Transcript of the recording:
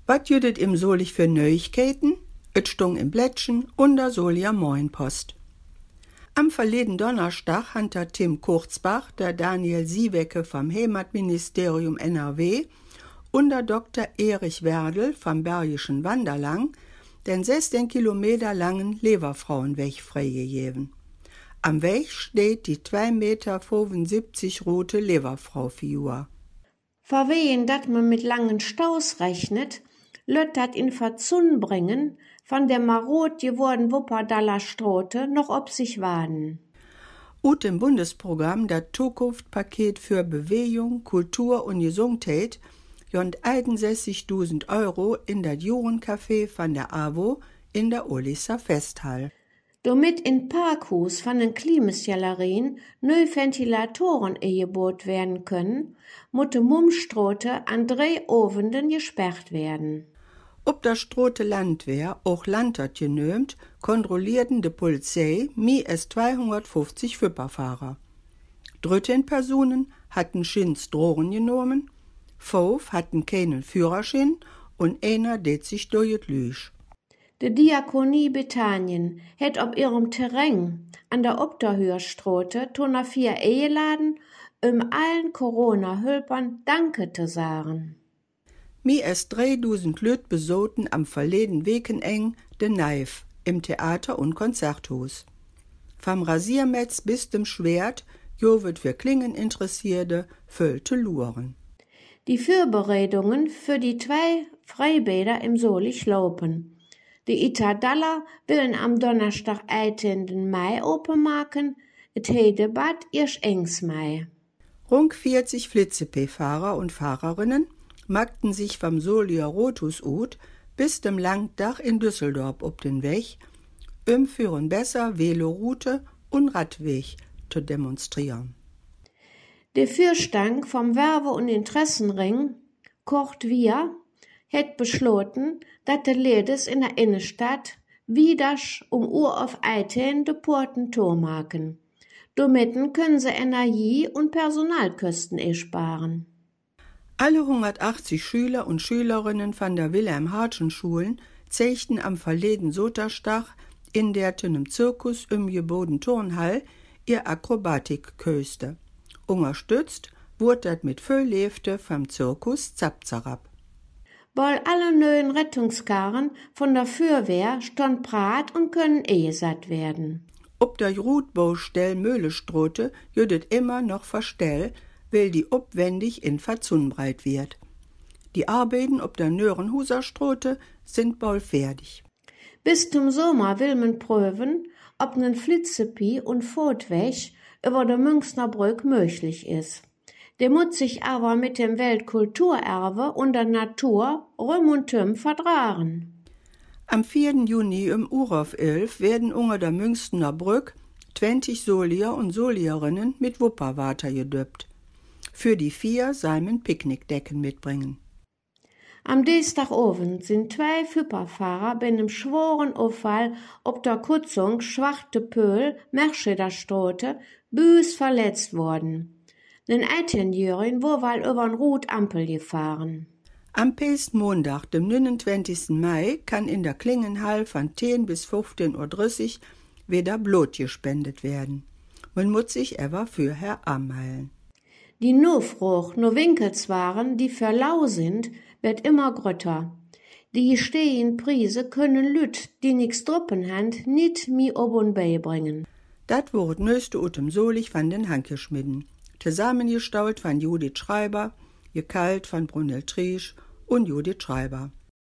Wat jüdet im Solich für Neuigkeiten? Et stung im Blättchen und da Solia Moinpost. Am verleden Donnerstag hat der Tim Kurzbach, der Daniel Siewecke vom Heimatministerium NRW und der Dr. Erich Werdel vom Bergischen Wanderlang den 16 Kilometer langen Leverfrauenweg freigegeben. Am Weg steht die 2,75 Meter rote Leverfrau-Figur. Verwehen, dat man mit langen Staus rechnet, löt dat in Verzun bringen, von der marot geworden Wuppertaler Strote noch ob sich waden. Ut im Bundesprogramm der Zukunftspaket für Bewegung, Kultur und Gesundheit jont 61.000 Euro in das Jurencafé von der AWO in der Olisser Festhall. Damit in Parkhus von den Klimasjallerien neue Ventilatoren eingebaut werden können, mutte Mummstrote an 3 Ovenden gesperrt werden. Ob der Strote Landwehr auch Landert genömt, kontrollierten de Polizei mehr als 250 Füpperfahrer. 13 Personen hatten Schins Drogen genommen, 5 hatten keinen Führerschein und einer det sich durch Lüsch. Die Diakonie Bethanien hat auf ihrem Terrain an der Obderhöherstrote Tona 4 eingeladen, allen Corona-Hülpern Danke zu sagen. Mehr als 3000 Lüt besoten am verleden Wekeneng de Neif im Theater- und Konzerthaus. Vom Rasiermetz bis dem Schwert, jovet für Klingeninteressierte, füllte Luren. Die Vorbereitungen für die 2 Freibäder im Solich laufen. Die Itadalla willen am Donnerstag 18. Mai openmaken, et Hedebad erst engs Mai. Rund 40 Flitze-P-Fahrer und Fahrerinnen magten sich vom Solier Rotus ut bis dem Langdach in Düsseldorf ob den Weg, für ein besser Veloroute und Radweg zu demonstrieren. Der Fürstang vom Werbe- und Interessenring, Kurt Wir, hat beschlossen, dass die Ledes in der Innenstadt wieder Uhr auf 18 de Porten to machen. Damit können sie Energie- und Personalkosten sparen. Alle 180 Schüler und Schülerinnen von der Wilhelm-Hartschen-Schulen zeigten am verleden Sotterstag in der im Zirkus umgebodenen Turnhall ihr Akrobatikköste. Unterstützt wurde das mit Füllläfte vom Zirkus Zapzarab. Weil alle neuen Rettungskarren von der Feuerwehr stand parat und können eingesetzt werden. Ob der Rutbaustell Möhlestrote jüdet immer noch verstell, weil die obwendig in Verzun breit wird. Die Arbeiten ob der Nörenhuser-Strote sind bald fertig. Bis zum Sommer will man prüfen, ob ein Flitzepi und Fotweg über der Münchnerbrück möglich ist. Der muss sich aber mit dem Weltkulturerbe und der Natur rum und tüm verdragen. Am 4. Juni auf 11 werden unter der Münchner Brück 20 Solier und Solierinnen mit Wupperwater gedöppt. Für die 4 sollen Picknickdecken mitbringen. Am Dienstagabend sind 2 Füpperfahrer bei einem schweren Unfall ob der Kutzung Schwartepöhl, Merschederstrote, büs verletzt worden. Den 18-Jährigen wurde über den Rot-Ampel gefahren. Am Pestmontag, dem 29. Mai, kann in der Klingenhall von 10 bis 15.30 Uhr wieder Blut gespendet werden. Man muss sich aber vorher anmelden. Die Nachfrage nach Winkelswaren, die für lau sind, wird immer grötter. Die stehenden Preise können Lüt, die nix droppen haben, nicht mehr ob und beibringen. Das wurde nöste utem Solich von den Hankeschmidden. Zusammengestaut von Judith Schreiber, gekalt von Brunel Triesch und Judith Schreiber.